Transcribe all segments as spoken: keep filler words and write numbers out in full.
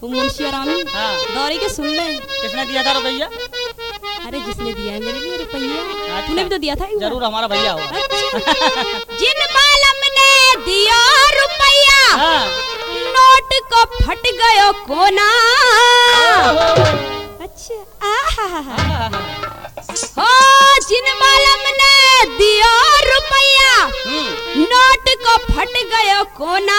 वो मुंशी आरामी हाँ। दौरी के सुन ले। किसने दिया था रुपया? अरे जिसने दिया है मेरे लिए रुपया। अच्छा। तूने भी तो दिया था एक बार। जरूर हमारा भैया होगा। अच्छा। जिन मालम ने दिया रुपया हाँ। नोट को फट गयो कोना। अच्छा आहा हो जिन मालम ने दिया रुपया नोट को फट गयो कोना।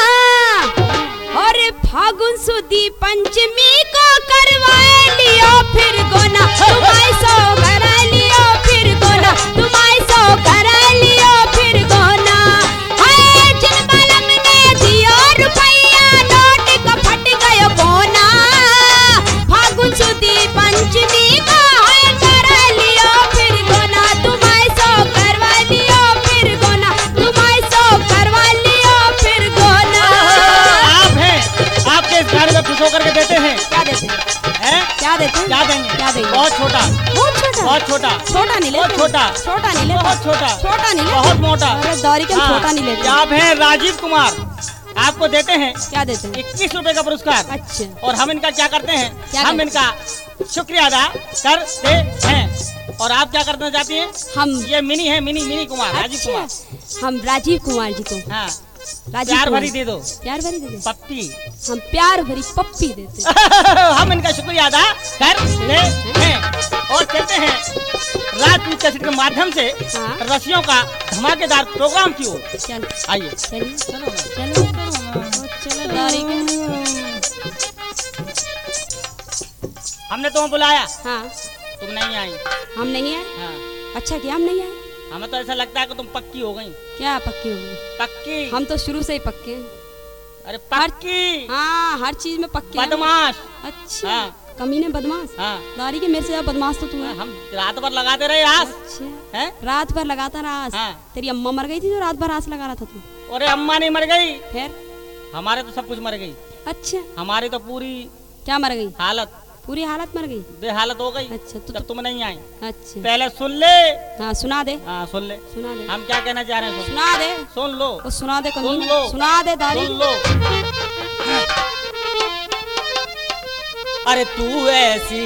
और फागुन सुदी पंचमी को करवाए लियो फिर गोना। तुम्हारे सो करा लियो फिर गोना। तुम्हारे सो करा लियो फिर गोना। हाय जिन मालम ने दिया रुपया नोट को फट गयो कोना। फागुन सुदी पंचमी को हाय करा लियो फिर गोना। तुम्हारे सो करवा लियो फिर गोना। तुम्हारे सो करवा लियो फिर गोना। आप हैं, आपके इस घर में खुश होकर के देते हैं। क्या देते हैं? हैं? क्या देते हैं? क्या देंगे? क्या देंगे? बहुत छोटा, बहुत छोटा, बहुत छोटा, छोटा नहीं लेते, बहुत छोटा, छोटा नहीं लेते, बहुत छोटा, छोटा नहीं लेते, बहुत मोटा। अरे दौरी के हम हाँ, छोटा नहीं लेते। आप हैं राजीव कुमार, आपको देते हैं क्या देते हैं? इक्कीस रुपए का पुरस्कार। अच्छा। और हम इनका क्या करते हैं? क्या हम करते? इनका शुक्रिया अदा करते हैं। और आप क्या करना चाहती हैं? हम ये मिनी है, मिनी मिनी कुमार, राजीव कुमार। अच्छा, हम राजीव कुमार जी को हाँ, राजीव प्यार कुमार। भरी दे दो, प्यार भरी दे दो। पप्पी। हम प्यार भरी पप्पी देते हैं। हम इनका शुक्रिया अदा करते हैं। और चलते हैं राजपूत कैसेट के माध्यम से हाँ। रसियों का धमाकेदार प्रोग्राम की ओर। चल आइए, चलिए चलो ना। चलो ओ, चलो दौरी के। हमने तुम्हें बुलाया, हाँ तुम नहीं आई। हम नहीं आए। हाँ, अच्छा किया हम नहीं आए। हमें तो ऐसा लगता है कि तुम पक्की हो गई। क्या पक्की हो गई? पक्की? हम तो शुरू से ही पक्के हैं। अरे पक्की, हाँ हर चीज में पक्के हैं। बदमाश। अच्छा हाँ। कमीने बदमाश। हाँ। दारी के मेरे से ज्यादा बदमाश तो तू है। हम रात भर लगाते रहे आस। अच्छा हैं? रात भर लगाता रहा आस। हाँ। तेरी अम्मा मर गई थी जो रात भर आस लगा रहा था तू। अरे अम्मा नहीं मर गई, फिर हमारे तो सब कुछ मर गई। अच्छा हमारी तो पूरी क्या मर गई? हालत, पूरी हालत मर गई। बेहालत हो गई। अच्छा तो, जब तुम नहीं आई। अच्छा पहले सुन ले। हाँ सुना दे, हाँ सुन ले, सुना दे, हम क्या कहना चाह रहे हैं। सुन, सुना दे, सुन लो, वो सुना दे सुन कमीने, लो, सुना दे दारी। सुन लो। अरे तू ऐसी,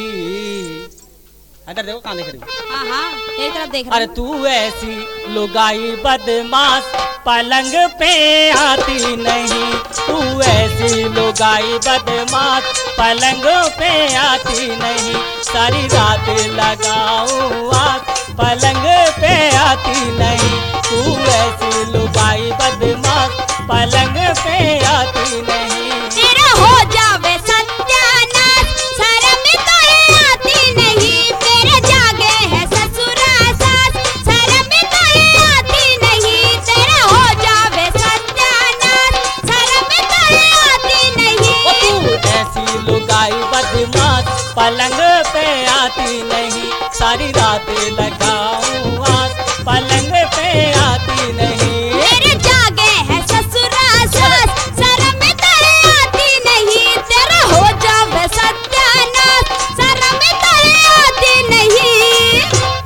इधर देखो कहाँ देख रही हो? हाँ हाँ एक तरफ देख रहा अरे तू ऐसी लुगाई बदमाश पलंग पे आती नहीं। तू ऐसी लुगाई बदमाश पलंग पे आती नहीं। सारी रात लगाऊं आस पलंग पे आती नहीं। तू ऐसी लुगाई बदमाश पलंग पे आती नहीं। तेरा हो जावे सत्यानाश शर्म तो आती नहीं। तेरे जागे है ससुरा सास शर्म तो आती नहीं। तेरा हो जावे सत्यानाश शर्म तो आती नहीं। ओ तू ऐसी लुगाई बदमाश पलंग पे आती नहीं। सारी रात लगाऊं आस पलंग पे आती नहीं। तेरे जागे है ससुरा सास शर्म तो आती नहीं। तेरा हो जावे सत्यानाश शर्म तो आती नहीं।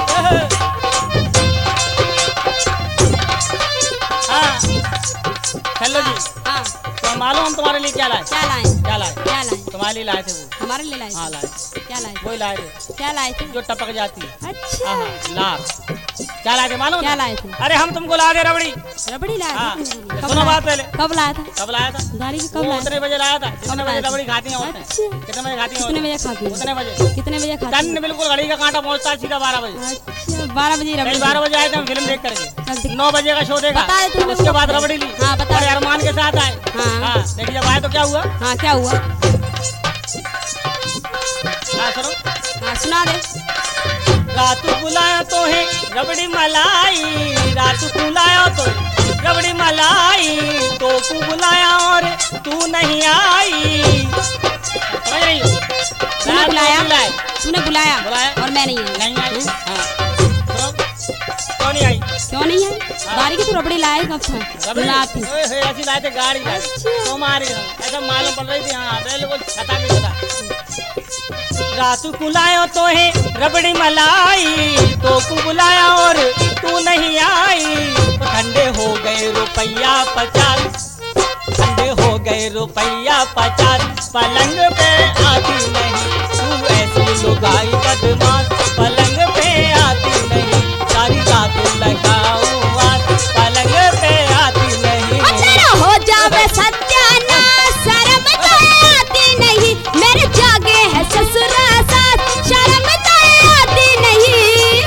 हाँ, हेलो जी, हाँ तो मालूम हम तुम्हारे लिए क्या लाए? क्या लाए? क्या लाए? क्या लाए? तुम्हारे लिए लाए थे वो। हमारे लिए लाए हाँ थे? लाए, क्या लाए थे? वही लाए थे क्या लाए थे? जो टपक जाती है। अच्छा हाँ, लार। क्या लाए थे मालूम? क्या लाए थे? अरे हम तुमको ला दे रबड़ी। रबड़ी लाया हाँ, था? कब सुनो लाया? बात पहले। कब लाया था? कब लाया था? दारी के कब वो लाया उतने था? बजे लाया था। कितने कब बजे लाया था? रबड़ी खाती हैं औरतें? अच्छा कितने बजे खाती हैं कितने औरतें? बजे खाती है? उतने बजे। कितने बजे खाती टन है? बिल्कुल घड़ी का कांटा पहुंचता है सीधा बारह बजे। अच्छा बारह बजे कल रबड़ी। बारह बजे आए थे हम फिल्म देख चल करके। दिख- नौ बजे का शो देखा। बता दे तू। उसके बाद रबड़ी ली। हाँ, बता और दे। अरमान के साथ आए। हाँ। हाँ, देखिए जब आए तो क्या हुआ? हाँ क्या हुआ? हाँ सुनो। हाँ सुना दे। रात बुलाया तो है रबड़ी मलाई। रात बुलाया तो रबड़ी मलाई। तो तू बुलाया और तू नहीं आई। समझ रही हो? तूने रात को बुलाया? बुलाए। तूने बुलाया बुलाया। और मैं नहीं आई। नहीं आई। हाँ। सुनो, क्यों नहीं आई? क्यों नहीं आई? दारी की तू रबड़ी लाए कब था? रबड़ी? ना थी। ओए होए, ऐसी लाए थे गाड़ी गाड़ी। अच्छा। तुम्हारी ऐसा मालूम पड़ रही थी। हाँ बिल्कुल छता भी छता। रात को बुलाया तो है रबड़ी मलाई। तो को बुलाया और तू नहीं आई। तो ठंडे हो गए रुपया पचास। ठंडे हो गए रुपया पचास पलंग पे आती नहीं, तू ऐसी लुगाई बदमाश पलंग पे आती नहीं, सारी रात लगाऊं आस पलंग पे आती नहीं। तेरा हो जावे सत्यानाश, शर्म तो आती नहीं, मेरे जागे है ससुर सास, शर्म तो आती नहीं।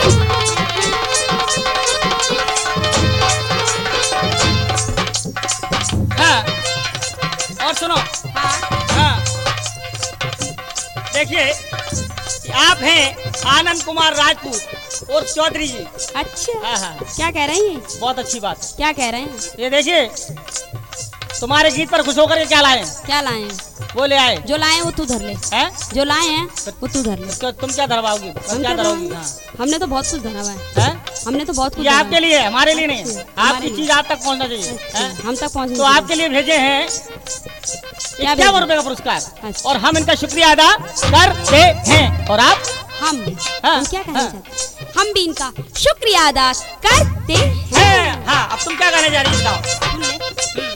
हाँ, और सुनो। हाँ। हाँ, देखिए आप हैं आनंद कुमार राजपूत और चौधरी जी। अच्छा। हाँ हाँ, क्या कह रहे हैं? बहुत अच्छी बात है। क्या कह रहे हैं? ये देखिए तुम्हारे गीत पर खुश होकर के क्या लाए हैं? क्या लाए हैं? वो ले आए जो लाए हैं वो तू धर ले। हैं? जो लाए हैं वो तू धर ले। तो तुम क्या धरवाओगी? हम क्या क्या धरवाओगी? धरवाएं? हाँ। हमने तो बहुत कुछ धरा हुआ है। हैं? हमने तो बहुत कुछ ये धरा आपके हुआ लिए है, हमारे लिए नहीं है। अच्छा, आपकी हमारे चीज आप तक पहुंचना चाहिए। है। हैं? अच्छा, हम तक पहुंचने तो चाहिए। आपके लिए भेजे हैं क्या इक्यावन भेजे? रुपए का पुरस्कार, अच्छा। और हम इनका शुक्रिया अदा करते हैं। और आप? हम हाँ, हम क्या कहना हाँ। चाहते हैं? हम भी इनका शुक्रिया अदा करते हैं। हैं? हाँ, अब तुम क्या कहने जा रही हो? बताओ। सुन ले।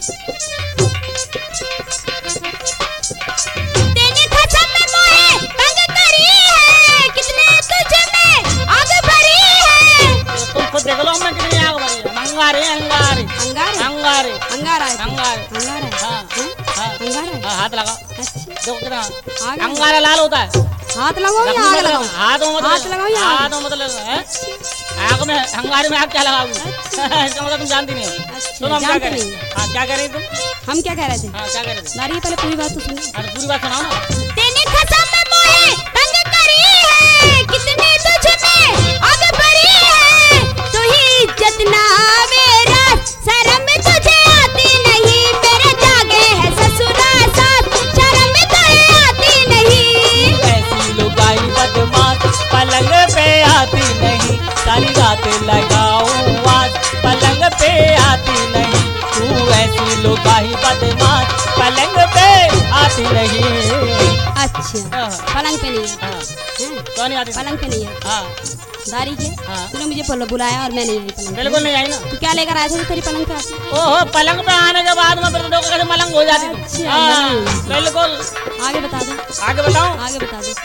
तेने कसम मोहे तंग करी है, कितने तुझ में आग भरी है। तो तुम खुद देख लो हमने कितनी आग भरी है। अंगारे अंगारे अंगारे अंगारे अंगारा है। अंगारे। अंगारा है। हाँ, हैं? हाँ, अंगारा है। हाँ, हाथ लगा। अच्छा, देखो कितना आग अंगारा लाल होता है। हाथ लगाओ या लकड़ी आग में लगाओ? लगा- हाथ में मत हाथ लगा- लगाओ या आग? हाथ में मत लगा, हैं? आग में अंगारे में आग क्या लगाओगी? इसका मतलब तुम जानती नहीं हो। अच्छा, सुनो हम क्या जानते कह रहे नहीं। हैं? हाँ, क्या कह रही तुम? हम क्या कह रहे थे? हाँ, क्या कह रहे थे? नारी पहले पूरी बात तो सुनो। अरे पूरी बात सुनाओ ना। तेने कसम मोहे तंग करी है, कितने तुझ में आग भरी है, तू ही इज्जत ना मेरा, शर्म तुझे आती नहीं, मेरे जागे है ससुरा सास, शर्म तुझे आती नहीं। ऐसी लुगाई बदमाश पलंग पे आती नहीं, सारी रात लगाऊं आस पलंग पे आती नहीं, तू ऐसी लुगाई बदमाश पलंग पे आती नहीं। अच्छा, हाँ। पलंग पे नहीं है। हाँ, हैं? क्यों नहीं आती? पलंग पे नहीं है। हाँ, दारी के हाँ। तूने मुझे बुला- बुलाया और मैं नहीं आई पलंग पे। बिल्कुल नहीं आई ना। तू क्या लेकर आया था जो तेरी पलंग पे आती? ओहो, पलंग पे आने के बाद में फिर कैसे मलंग हो जाती थी। अच्छा, हाँ, मलंग। बिल्कुल। आगे बता दो। आगे बताऊं? आगे बता दो।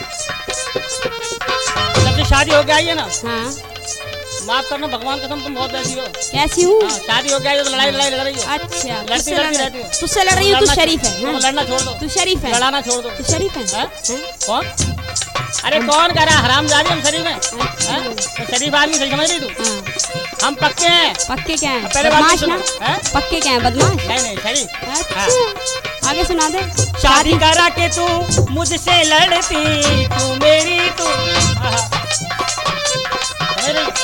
जब से शादी हो गई आई है ना, हाँ, माफ करना भगवान कसम तुम बहुत वैसी हो। कैसी हूँ? हाँ, शादी हो गई तो लड़ाई लड़ाई लड़ रही हो। अच्छा, लड़ती तुझसे लड़ती लड़ रहती हो। तुझसे लड़ रही हूँ। तू लड़ना- शरीफ है। तुम हाँ? लड़ना छोड़ दो, तू शरीफ है। लड़ाना छोड़ दो। तू शरीफ है। हैं? हैं? कौन? अरे कौन कह रहा है हरामजादी हम शरीफ हैं? हैं? तो शरीफ आदमी सही समझ रही तू? हाँ, हम पक्के हैं। पक्के क्या है? पहले बात बदमाश सुनो। ना? हैं? पक्के क्या है? बदमाश? नहीं नहीं शरीफ। अच्छा, आगे सुना दे। शादी करा के तू मुझसे लड़ती, तू मेरी तू आहा। समझ रही?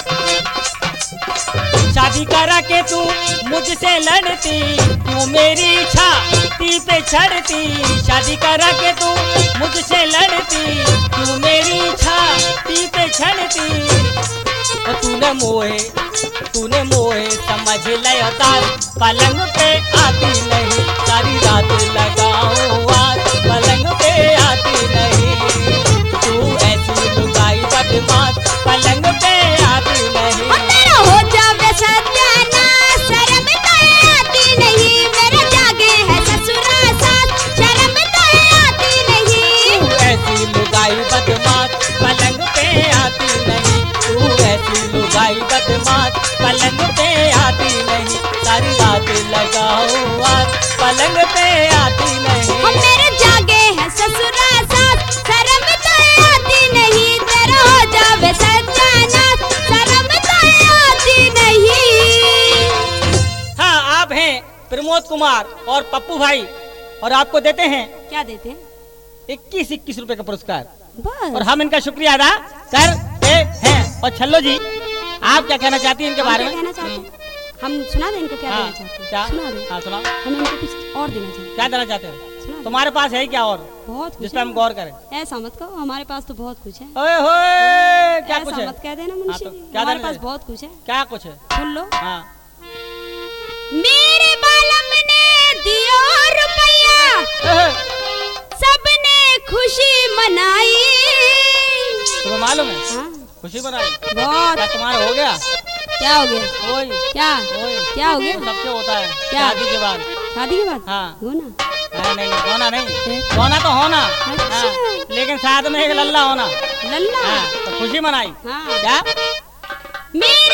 शादी करा के तू मुझसे लड़ती, तू मेरी छाती पे चढ़ती, शादी करा के तू मुझसे लड़ती, तू मेरी छाती पे चढ़ती, और तूने मोहे तूने मोहे समझ लिया तार, पलंग पे आती नहीं, सारी रात लगाऊं आस पलंग पे आती नहीं, तू ऐसी लुगाई बदमाश पलंग पे आती नहीं। और तेरा हो जावे सत्यानाश, शर्म तो आती नहीं, मेरे जागे है ससुरा सास, शर्म तो आती नहीं। तू ऐसी लुगाई बदमाश पलंग पे आती नहीं, तू ऐसी लुगाई बदमाश पलंग पे आती नहीं, सारी रात लगाऊं आस पलंग पे आती नहीं। हम मेरे जागे है ससुरा सास, शर्म तो आती नहीं, तेरा हो जावे सत्यानाश, शर्म तो आती नहीं। हाँ, आप हैं प्रमोद कुमार और पप्पू भाई, और आपको देते हैं क्या देते हैं? इक्कीस इक्कीस रुपए का पुरस्कार, बस। और हम इनका शुक्रिया अदा करते हैं। और छल्लो जी, आप क्या कहना चाहती हैं इनके हम बारे क्या में? कहना चाहते हैं? हम सुना दें इनको क्या हाँ, देना चाहते हैं? क्या? सुना दें। हाँ, सुनाओ। हम इनको कुछ और देना चाहते हैं। क्या देना चाहते हो? सुना दें। तुम्हारे पास है क्या और बहुत कुछ जिस पे है। हम गौर करें? ऐसा मत कहो, हमारे पास तो बहुत कुछ है। ओए होए, क्या कुछ ऐसा है? मत कह देना हाँ, मुंशी तो जी, क्या हमारे देना पास है? बहुत कुछ है। क्या कुछ है? सुन लो। हाँ, मेरे बालम ने दिया रुपया, एहे, सबने खुशी मनाई। तुम्हें मालूम है हाँ, खुशी बनाई? बहुत। क्या तुम्हारा हो गया? क्या हो गया? ओए क्या ओए, क्या हो गया? सबसे होता है क्या? शादी के बाद। शादी के बाद? हाँ। हो ना। हैं? नहीं नहीं नहीं, सोना नहीं, सोना तो होना, अच्छा। हाँ, लेकिन साथ में एक लल्ला होना। लल्ला। हाँ, तो खुशी मनाई। हाँ। क्या? मेरे